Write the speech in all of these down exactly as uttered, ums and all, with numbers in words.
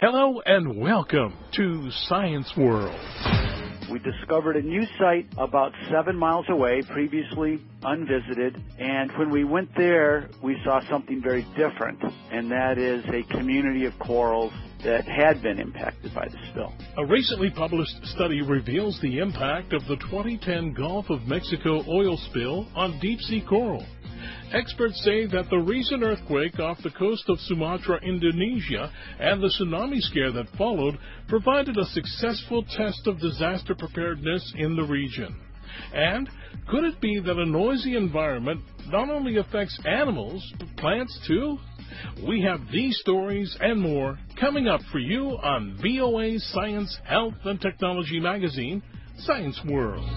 Hello and welcome to Science World. We discovered a new site about seven miles away, previously unvisited, and when we went there, we saw something very different, and that is a community of corals that had been impacted by the spill. A recently published study reveals the impact of the twenty ten Gulf of Mexico oil spill on deep-sea coral. Experts say that the recent earthquake off the coast of Sumatra, Indonesia, and the tsunami scare that followed provided a successful test of disaster preparedness in the region. And could it be that a noisy environment not only affects animals, but plants too? We have these stories and more coming up for you on V O A Science, Health, and Technology magazine, Science World.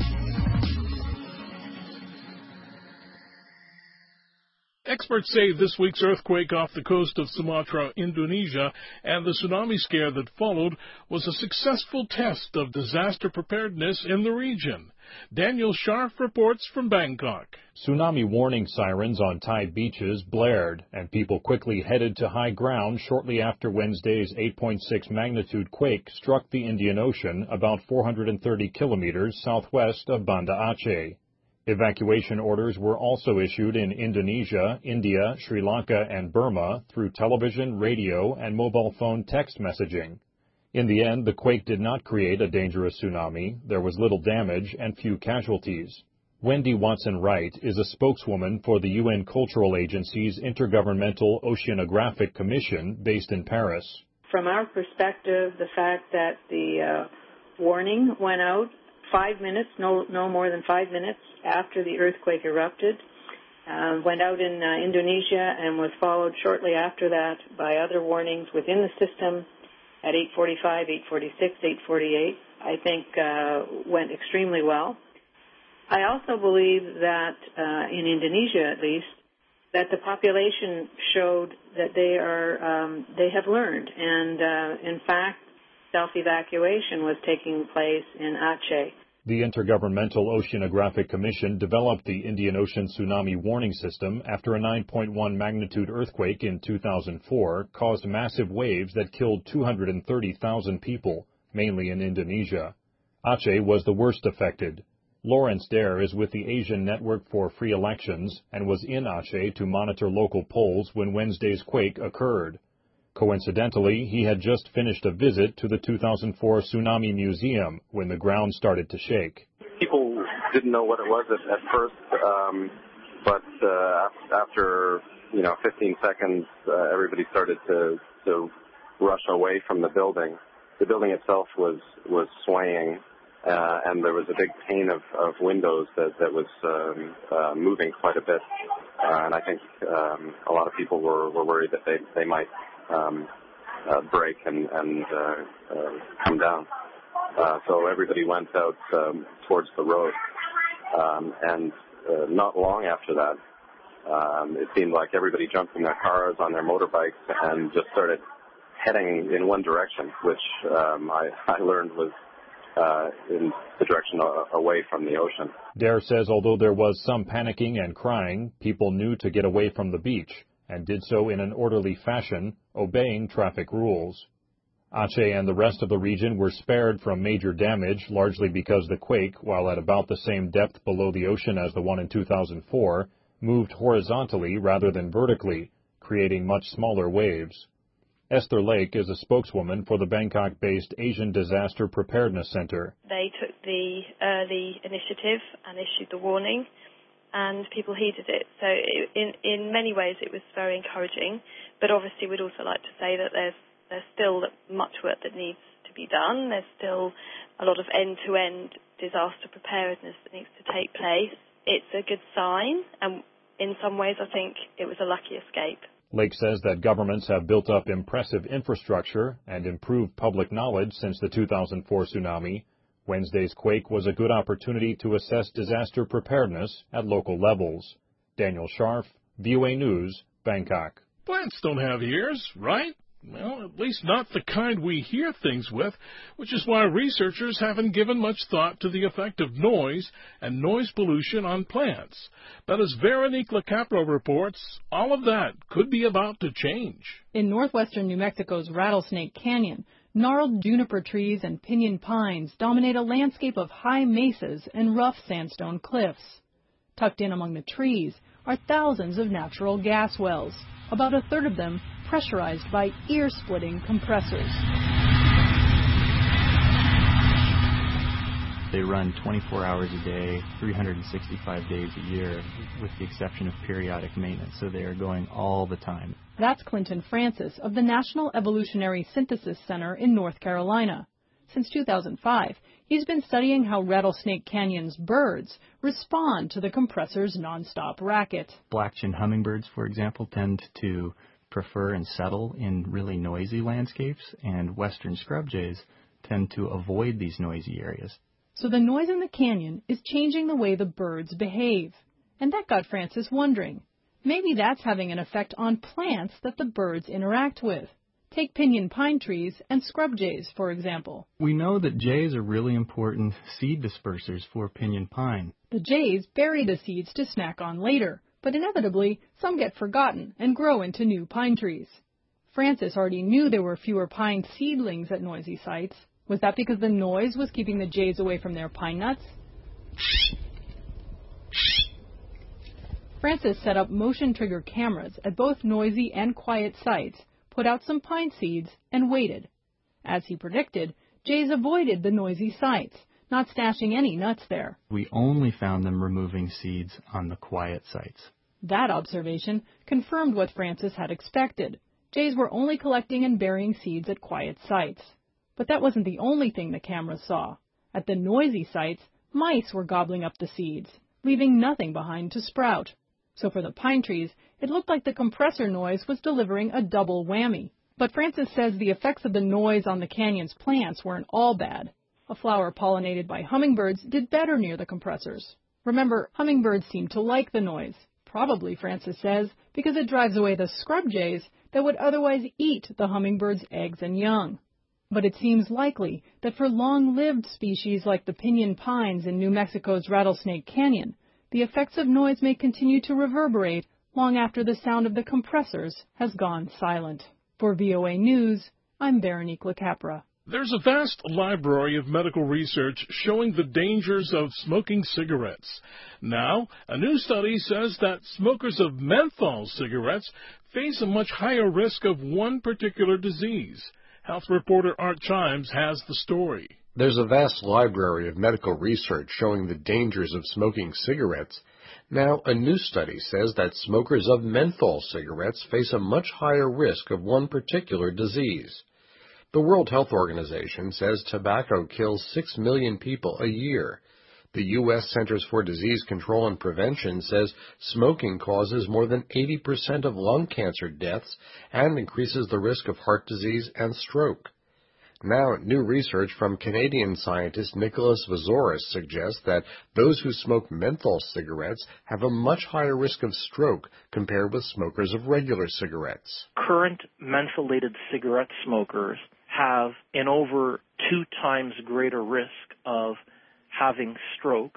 Experts say this week's earthquake off the coast of Sumatra, Indonesia, and the tsunami scare that followed was a successful test of disaster preparedness in the region. Daniel Scharf reports from Bangkok. Tsunami warning sirens on Thai beaches blared, and people quickly headed to high ground shortly after Wednesday's eight point six magnitude quake struck the Indian Ocean about four hundred thirty kilometers southwest of Banda Aceh. Evacuation orders were also issued in Indonesia, India, Sri Lanka, and Burma through television, radio, and mobile phone text messaging. In the end, the quake did not create a dangerous tsunami. There was little damage and few casualties. Wendy Watson-Wright is a spokeswoman for the U N Cultural Agency's Intergovernmental Oceanographic Commission based in Paris. From our perspective, the fact that the uh, warning went out five minutes, no, no more than five minutes after the earthquake erupted, uh, went out in uh, Indonesia and was followed shortly after that by other warnings within the system at eight forty-five, eight forty-six, eight forty-eight, I think uh, went extremely well. I also believe that uh, in Indonesia, at least, that the population showed that they are um, they have learned, and uh, in fact, self-evacuation was taking place in Aceh. The Intergovernmental Oceanographic Commission developed the Indian Ocean Tsunami Warning System after a nine point one magnitude earthquake in two thousand four caused massive waves that killed two hundred thirty thousand people, mainly in Indonesia. Aceh was the worst affected. Lawrence Dare is with the Asian Network for Free Elections and was in Aceh to monitor local polls when Wednesday's quake occurred. Coincidentally, he had just finished a visit to the two thousand four Tsunami Museum when the ground started to shake. People didn't know what it was at, at first, um, but uh, after, you know, fifteen seconds, uh, everybody started to, to rush away from the building. The building itself was, was swaying, uh, and there was a big pane of, of windows that, that was um, uh, moving quite a bit. Uh, and I think um, a lot of people were, were worried that they, they might Um, uh, break and, and uh, uh, come down. Uh, so everybody went out um, towards the road. Um, and uh, not long after that, um, it seemed like everybody jumped in their cars, on their motorbikes, and just started heading in one direction, which um, I, I learned was uh, in the direction away from the ocean. Dare says although there was some panicking and crying, people knew to get away from the beach, and did so in an orderly fashion, obeying traffic rules. Aceh and the rest of the region were spared from major damage, largely because the quake, while at about the same depth below the ocean as the one in two thousand four, moved horizontally rather than vertically, creating much smaller waves. Esther Lake is a spokeswoman for the Bangkok-based Asian Disaster Preparedness Center. They took the early initiative and issued the warning, and people heeded it. So in in many ways it was very encouraging, but obviously we'd also like to say that there's there's still much work that needs to be done. There's still a lot of end-to-end disaster preparedness that needs to take place. It's a good sign, and in some ways I think it was a lucky escape. Lake says that governments have built up impressive infrastructure and improved public knowledge since the two thousand four tsunami. Wednesday's quake was a good opportunity to assess disaster preparedness at local levels. Daniel Scharf, V O A News, Bangkok. Plants don't have ears, right? Well, at least not the kind we hear things with, which is why researchers haven't given much thought to the effect of noise and noise pollution on plants. But as Veronique LaCapra reports, all of that could be about to change. In northwestern New Mexico's Rattlesnake Canyon, gnarled juniper trees and pinyon pines dominate a landscape of high mesas and rough sandstone cliffs. Tucked in among the trees are thousands of natural gas wells, about a third of them pressurized by ear-splitting compressors. They run twenty-four hours a day, three hundred sixty-five days a year, with the exception of periodic maintenance, so they are going all the time. That's Clinton Francis of the National Evolutionary Synthesis Center in North Carolina. Since two thousand five, he's been studying how Rattlesnake Canyon's birds respond to the compressor's nonstop racket. Black-chinned hummingbirds, for example, tend to prefer and settle in really noisy landscapes, and western scrub jays tend to avoid these noisy areas. So the noise in the canyon is changing the way the birds behave. And that got Francis wondering. Maybe that's having an effect on plants that the birds interact with. Take pinyon pine trees and scrub jays, for example. We know that jays are really important seed dispersers for pinyon pine. The jays bury the seeds to snack on later, but inevitably some get forgotten and grow into new pine trees. Francis already knew there were fewer pine seedlings at noisy sites. Was that because the noise was keeping the jays away from their pine nuts? Francis set up motion trigger cameras at both noisy and quiet sites, put out some pine seeds, and waited. As he predicted, jays avoided the noisy sites, not stashing any nuts there. We only found them removing seeds on the quiet sites. That observation confirmed what Francis had expected. Jays were only collecting and burying seeds at quiet sites. But that wasn't the only thing the cameras saw. At the noisy sites, mice were gobbling up the seeds, leaving nothing behind to sprout. So for the pine trees, it looked like the compressor noise was delivering a double whammy. But Francis says the effects of the noise on the canyon's plants weren't all bad. A flower pollinated by hummingbirds did better near the compressors. Remember, hummingbirds seem to like the noise. Probably, Francis says, because it drives away the scrub jays that would otherwise eat the hummingbird's eggs and young. But it seems likely that for long-lived species like the pinyon pines in New Mexico's Rattlesnake Canyon, the effects of noise may continue to reverberate long after the sound of the compressors has gone silent. For V O A News, I'm Veronique LaCapra. There's a vast library of medical research showing the dangers of smoking cigarettes. Now, a new study says that smokers of menthol cigarettes face a much higher risk of one particular disease. Health reporter Art Chimes has the story. There's a vast library of medical research showing the dangers of smoking cigarettes. Now, a new study says that smokers of menthol cigarettes face a much higher risk of one particular disease. The World Health Organization says tobacco kills six million people a year. The U S Centers for Disease Control and Prevention says smoking causes more than eighty percent of lung cancer deaths and increases the risk of heart disease and stroke. Now, new research from Canadian scientist Nicholas Vazoris suggests that those who smoke menthol cigarettes have a much higher risk of stroke compared with smokers of regular cigarettes. Current mentholated cigarette smokers have an over two times greater risk of having stroke,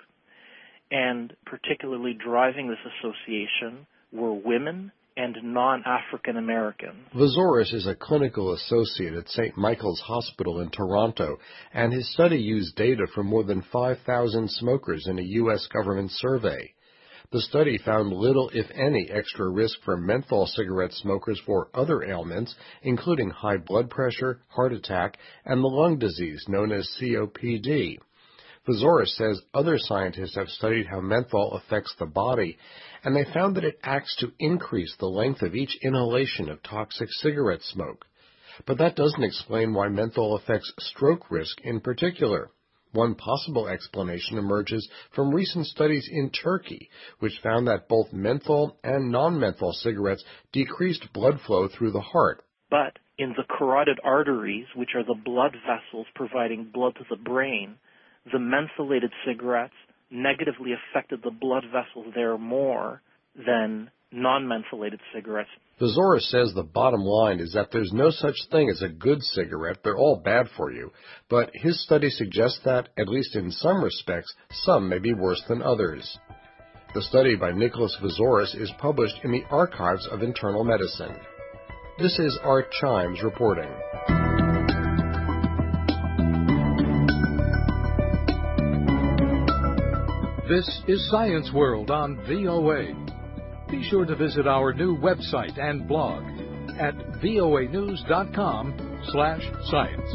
and particularly driving this association were women and non-African Americans. Vazoris is a clinical associate at Saint Michael's Hospital in Toronto, and his study used data from more than five thousand smokers in a U S government survey. The study found little, if any, extra risk for menthol cigarette smokers for other ailments, including high blood pressure, heart attack, and the lung disease known as C O P D. Vazoris says other scientists have studied how menthol affects the body, and they found that it acts to increase the length of each inhalation of toxic cigarette smoke. But that doesn't explain why menthol affects stroke risk in particular. One possible explanation emerges from recent studies in Turkey, which found that both menthol and non-menthol cigarettes decreased blood flow through the heart. But in the carotid arteries, which are the blood vessels providing blood to the brain, the mentholated cigarettes negatively affected the blood vessels there more than non-mentholated cigarettes. Vizora says the bottom line is that there's no such thing as a good cigarette. They're all bad for you. But his study suggests that, at least in some respects, some may be worse than others. The study by Nicholas Vizouris is published in the Archives of Internal Medicine. This is Art Chimes reporting. This is Science World on V O A. Be sure to visit our new website and blog at voa news dot com slash science.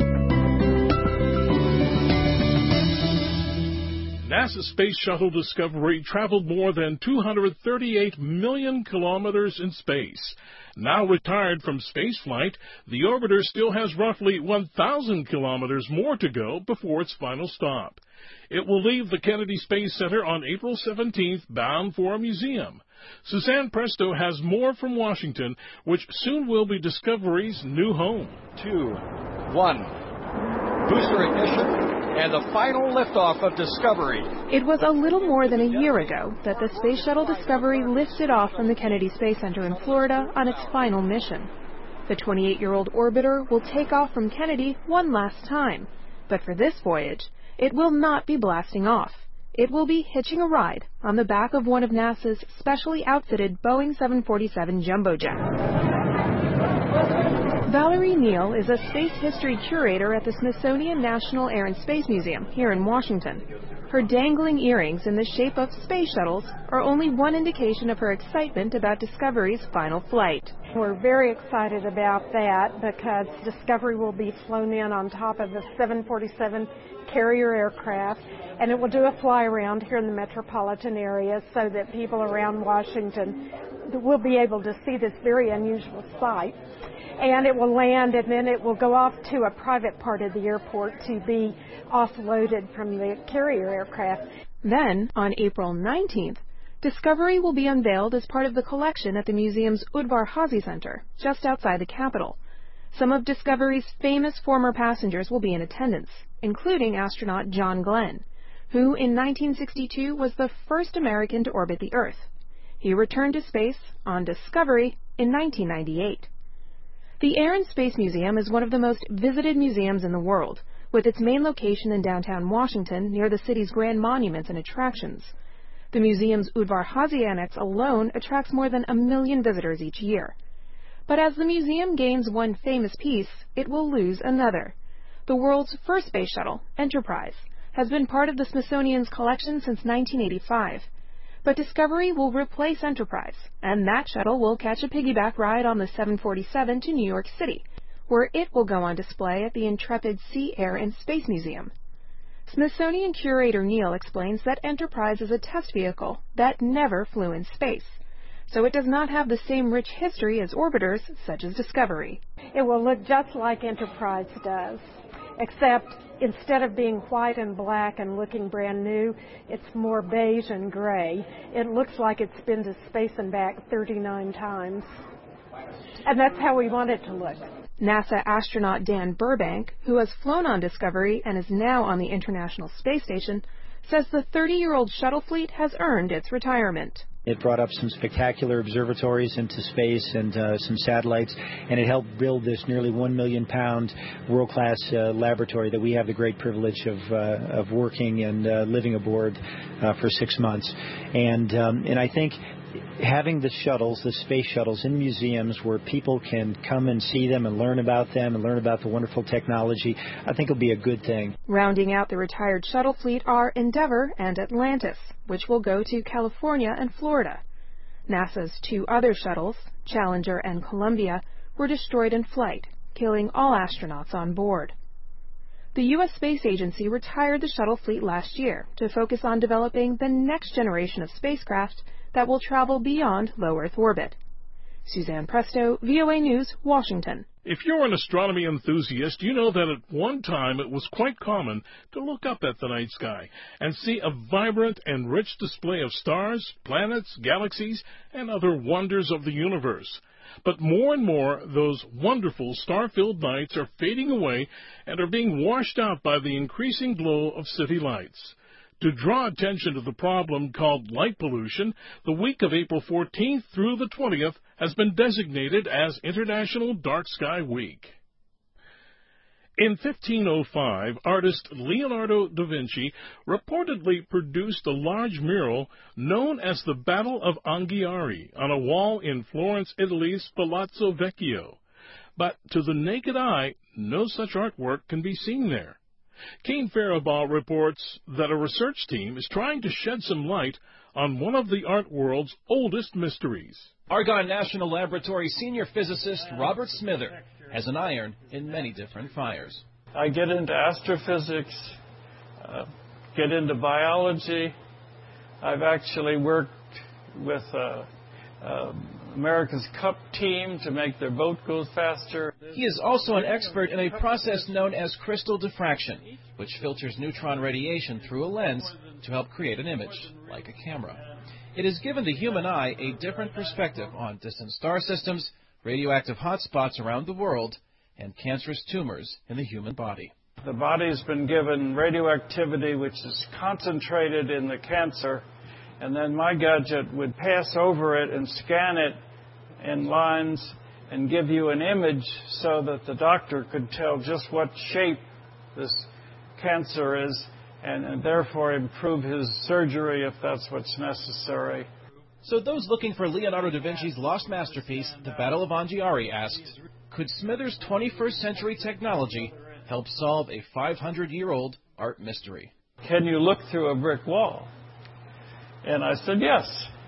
NASA Space Shuttle Discovery traveled more than two hundred thirty-eight million kilometers in space. Now retired from spaceflight, the orbiter still has roughly one thousand kilometers more to go before its final stop. It will leave the Kennedy Space Center on April seventeenth, bound for a museum. Suzanne Presto has more from Washington, which soon will be Discovery's new home. Two, one, booster ignition, and the final liftoff of Discovery. It was a little more than a year ago that the Space Shuttle Discovery lifted off from the Kennedy Space Center in Florida on its final mission. The twenty-eight-year-old orbiter will take off from Kennedy one last time, but for this voyage, it will not be blasting off. It will be hitching a ride on the back of one of NASA's specially outfitted Boeing seven forty-seven jumbo jets. Valerie Neal is a space history curator at the Smithsonian National Air and Space Museum here in Washington. Her dangling earrings in the shape of space shuttles are only one indication of her excitement about Discovery's final flight. We're very excited about that because Discovery will be flown in on top of the seven forty-seven carrier aircraft, and it will do a fly around here in the metropolitan area so that people around Washington will be able to see this very unusual sight. And it will land, and then it will go off to a private part of the airport to be offloaded from the carrier aircraft. Then, on April nineteenth, Discovery will be unveiled as part of the collection at the museum's Udvar Hazy Center, just outside the Capitol. Some of Discovery's famous former passengers will be in attendance, including astronaut John Glenn, who in nineteen sixty-two was the first American to orbit the Earth. He returned to space on Discovery in nineteen ninety-eight. The Air and Space Museum is one of the most visited museums in the world, with its main location in downtown Washington near the city's grand monuments and attractions. The museum's Udvar Hazy Annex alone attracts more than a million visitors each year. But as the museum gains one famous piece, it will lose another. The world's first space shuttle, Enterprise, has been part of the Smithsonian's collection since nineteen eighty-five. But Discovery will replace Enterprise, and that shuttle will catch a piggyback ride on the seven forty-seven to New York City, where it will go on display at the Intrepid Sea, Air, and Space Museum. Smithsonian curator Neal explains that Enterprise is a test vehicle that never flew in space, so it does not have the same rich history as orbiters such as Discovery. It will look just like Enterprise does, except instead of being white and black and looking brand new, it's more beige and gray. It looks like it's been to space and back thirty-nine times. And that's how we want it to look. NASA astronaut Dan Burbank, who has flown on Discovery and is now on the International Space Station, says the thirty-year-old shuttle fleet has earned its retirement. It brought up some spectacular observatories into space and uh, some satellites, and it helped build this nearly one million pound world-class uh, laboratory that we have the great privilege of uh, of working and uh, living aboard uh, for six months. And um, and I think having the shuttles, the space shuttles in museums where people can come and see them and learn about them and learn about the wonderful technology, I think will be a good thing. Rounding out the retired shuttle fleet are Endeavour and Atlantis, which will go to California and Florida. NASA's two other shuttles, Challenger and Columbia, were destroyed in flight, killing all astronauts on board. The U S Space Agency retired the shuttle fleet last year to focus on developing the next generation of spacecraft that will travel beyond low Earth orbit. Suzanne Presto, V O A News, Washington. If you're an astronomy enthusiast, you know that at one time it was quite common to look up at the night sky and see a vibrant and rich display of stars, planets, galaxies, and other wonders of the universe. But more and more, those wonderful star-filled nights are fading away and are being washed out by the increasing glow of city lights. To draw attention to the problem called light pollution, the week of April fourteenth through the twentieth has been designated as International Dark Sky Week. In fifteen oh five, artist Leonardo da Vinci reportedly produced a large mural known as the Battle of Anghiari on a wall in Florence, Italy's Palazzo Vecchio. But to the naked eye, no such artwork can be seen there. Kane Faribault reports that a research team is trying to shed some light on one of the art world's oldest mysteries. Argonne National Laboratory senior physicist Robert Smither has an iron in many different fires. I get into astrophysics, uh, get into biology. I've actually worked with uh, uh, America's Cup team to make their boat go faster. He is also an expert in a process known as crystal diffraction, which filters neutron radiation through a lens to help create an image, like a camera. It has given the human eye a different perspective on distant star systems, radioactive hotspots around the world, and cancerous tumors in the human body. The body's been given radioactivity which is concentrated in the cancer, and then my gadget would pass over it and scan it in lines and give you an image so that the doctor could tell just what shape this cancer is and, and therefore improve his surgery if that's what's necessary. So those looking for Leonardo da Vinci's lost masterpiece, The Battle of Anghiari, asked, could Smither's twenty-first century technology help solve a five hundred year old art mystery? Can you look through a brick wall? And I said, yes.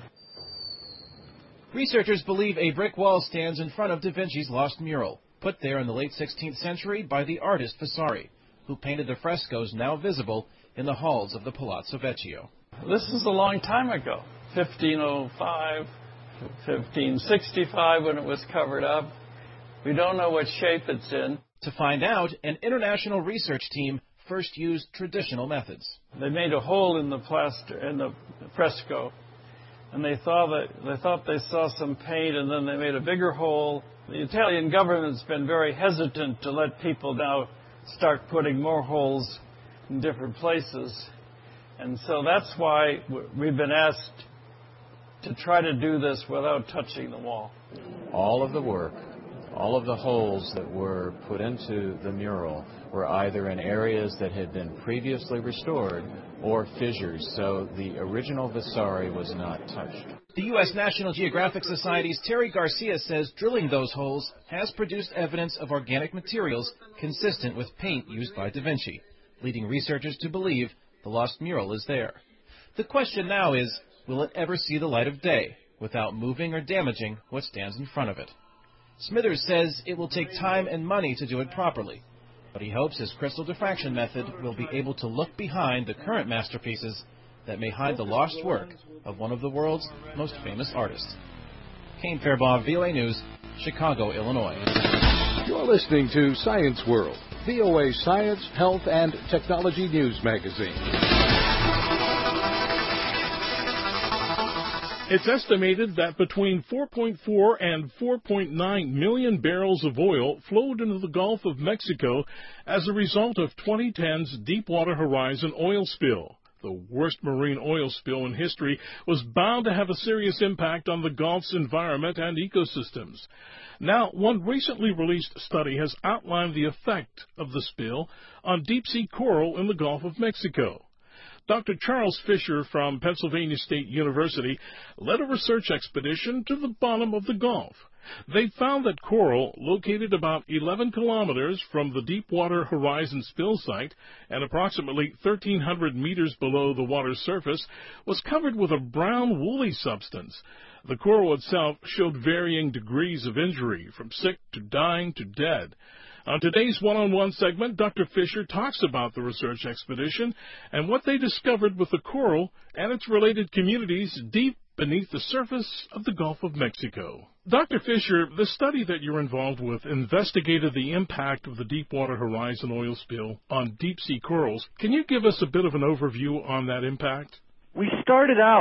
Researchers believe a brick wall stands in front of Da Vinci's lost mural, put there in the late sixteenth century by the artist Vasari, who painted the frescoes now visible in the halls of the Palazzo Vecchio. This is a long time ago, fifteen oh five, fifteen sixty-five when it was covered up. We don't know what shape it's in. To find out, an international research team first used traditional methods. They made a hole in the plaster in the fresco, and they thought that they thought they saw some paint, and then they made a bigger hole. The Italian government's been very hesitant to let people now start putting more holes in different places, and so that's why we've been asked to try to do this without touching the wall. All of the work, all of the holes that were put into the mural were either in areas that had been previously restored or fissures, so the original Vasari was not touched. The U S National Geographic Society's Terry Garcia says drilling those holes has produced evidence of organic materials consistent with paint used by Da Vinci, leading researchers to believe the lost mural is there. The question now is, will it ever see the light of day without moving or damaging what stands in front of it? Smithers says it will take time and money to do it properly, but he hopes his crystal diffraction method will be able to look behind the current masterpieces that may hide the lost work of one of the world's most famous artists. Kane Faribault, V O A News, Chicago, Illinois. You're listening to Science World, V O A Science, Health, and Technology News Magazine. It's estimated that between four point four and four point nine million barrels of oil flowed into the Gulf of Mexico as a result of twenty ten's Deepwater Horizon oil spill. The worst marine oil spill in history was bound to have a serious impact on the Gulf's environment and ecosystems. Now, one recently released study has outlined the effect of the spill on deep-sea coral in the Gulf of Mexico. Doctor Charles Fisher from Pennsylvania State University led a research expedition to the bottom of the Gulf. They found that coral, located about eleven kilometers from the Deepwater Horizon spill site and approximately thirteen hundred meters below the water's surface, was covered with a brown woolly substance. The coral itself showed varying degrees of injury, from sick to dying to dead. On today's one-on-one segment, Doctor Fisher talks about the research expedition and what they discovered with the coral and its related communities deep beneath the surface of the Gulf of Mexico. Doctor Fisher, the study that you're involved with investigated the impact of the Deepwater Horizon oil spill on deep-sea corals. Can you give us a bit of an overview on that impact? We started out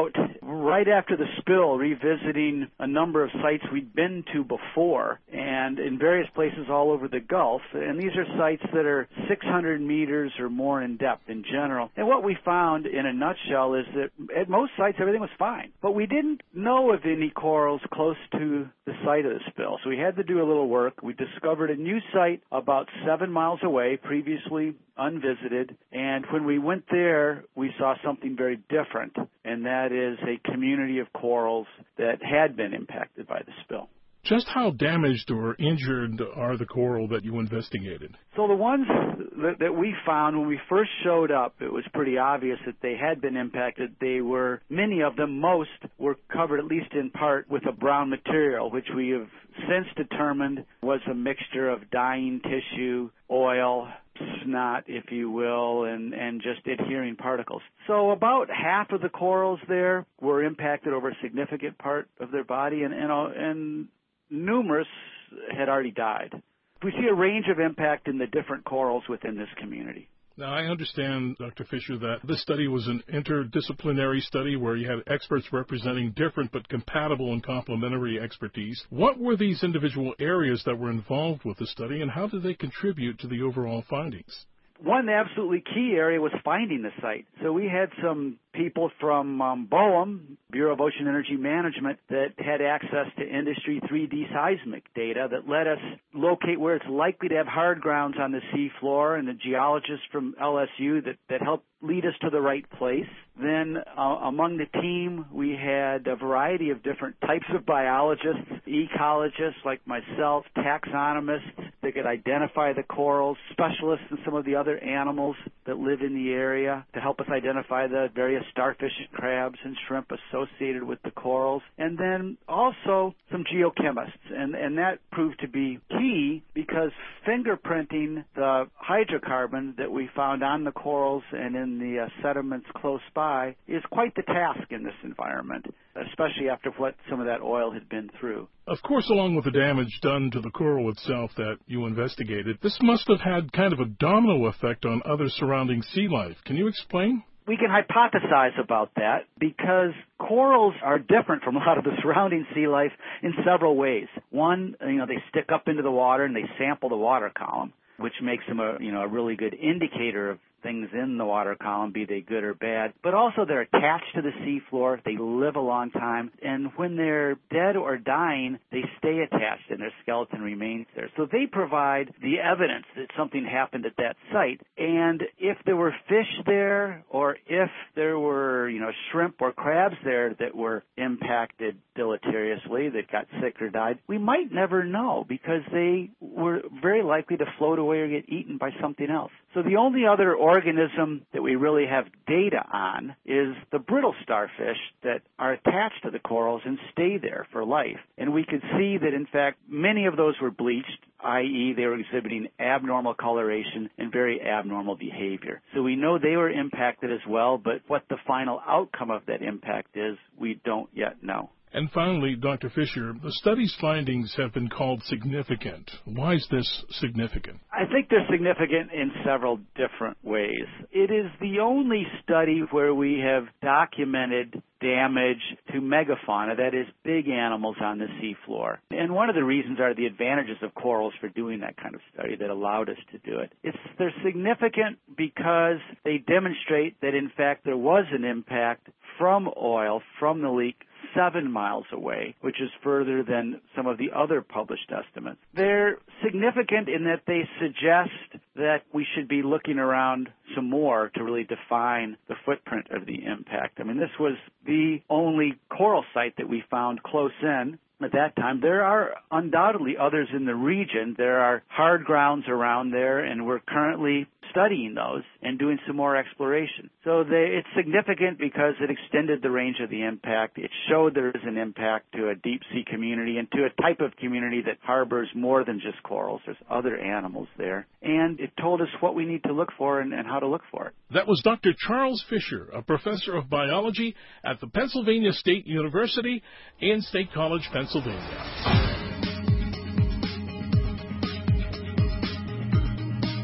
right after the spill, revisiting a number of sites we'd been to before, and in various places all over the Gulf. And these are sites that are six hundred meters or more in depth in general. And what we found in a nutshell is that at most sites everything was fine, but we didn't know of any corals close to the site of the spill. So we had to do a little work. We discovered a new site about seven miles away, previously unvisited, and when we went there, we saw something very different, and that is a community of corals that had been impacted by the spill. Just how damaged or injured are the coral that you investigated? So the ones that, that we found when we first showed up, it was pretty obvious that they had been impacted. They were, many of them, most, were covered at least in part with a brown material, which we have since determined was a mixture of dying tissue, oil, snot, if you will, and, and just adhering particles. So about half of the corals there were impacted over a significant part of their body, and, and, and numerous had already died. We see a range of impact in the different corals within this community. Now, I understand, Doctor Fisher, that this study was an interdisciplinary study where you had experts representing different but compatible and complementary expertise. What were these individual areas that were involved with the study, and how did they contribute to the overall findings? One absolutely key area was finding the site. So we had some people from um, BOEM, Bureau of Ocean Energy Management, that had access to industry three D seismic data that let us locate where it's likely to have hard grounds on the seafloor, and the geologists from L S U that, that helped lead us to the right place. Then uh, among the team, we had a variety of different types of biologists, ecologists like myself, taxonomists that could identify the corals, specialists in some of the other animals that live in the area to help us identify the various starfish, crabs, and shrimp associated with the corals, and then also some geochemists. And, and that proved to be key because fingerprinting the hydrocarbon that we found on the corals and in the uh, sediments close by is quite the task in this environment, especially after what some of that oil had been through. Of course, along with the damage done to the coral itself that you investigated, this must have had kind of a domino effect on other surrounding sea life. Can you explain? We can hypothesize about that because corals are different from a lot of the surrounding sea life in several ways. One, you know, they stick up into the water and they sample the water column, which makes them a, you know, a really good indicator of things in the water column, be they good or bad. But also they're attached to the seafloor. They live a long time. And when they're dead or dying, they stay attached and their skeleton remains there. So they provide the evidence that something happened at that site. And if there were fish there or if there were, you know, shrimp or crabs there that were impacted deleteriously, that got sick or died, we might never know because they were very likely to float away or get eaten by something else. So the only other organism that we really have data on is the brittle starfish that are attached to the corals and stay there for life. And we could see that, in fact, many of those were bleached, that is they were exhibiting abnormal coloration and very abnormal behavior. So we know they were impacted as well, but what the final outcome of that impact is, we don't yet know. And finally, Doctor Fisher, the study's findings have been called significant. Why is this significant? I think they're significant in several different ways. It is the only study where we have documented damage to megafauna, that is, big animals on the seafloor. And one of the reasons are the advantages of corals for doing that kind of study that allowed us to do it. It's, they're significant because they demonstrate that, in fact, there was an impact from oil, from the leak, seven miles away, which is further than some of the other published estimates. They're significant in that they suggest that we should be looking around some more to really define the footprint of the impact. I mean, this was the only coral site that we found close in at that time. There are undoubtedly others in the region. There are hard grounds around there, and we're currently studying those and doing some more exploration. So they, it's significant because it extended the range of the impact. It showed there is an impact to a deep sea community and to a type of community that harbors more than just corals. There's other animals there. And it told us what we need to look for and, and how to look for it. That was Doctor Charles Fisher, a professor of biology at the Pennsylvania State University in State College, Pennsylvania.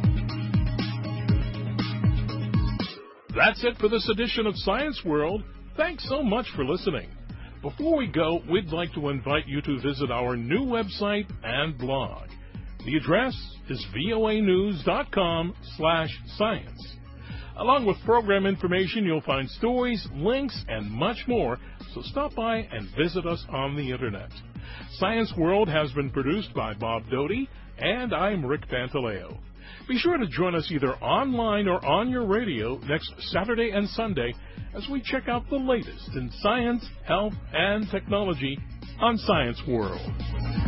That's it for this edition of Science World. Thanks so much for listening. Before we go, we'd like to invite you to visit our new website and blog. The address is voanews.com slash science. Along with program information, you'll find stories, links, and much more, so stop by and visit us on the Internet. Science World has been produced by Bob Doty, and I'm Rick Pantaleo. Be sure to join us either online or on your radio next Saturday and Sunday as we check out the latest in science, health, and technology on Science World.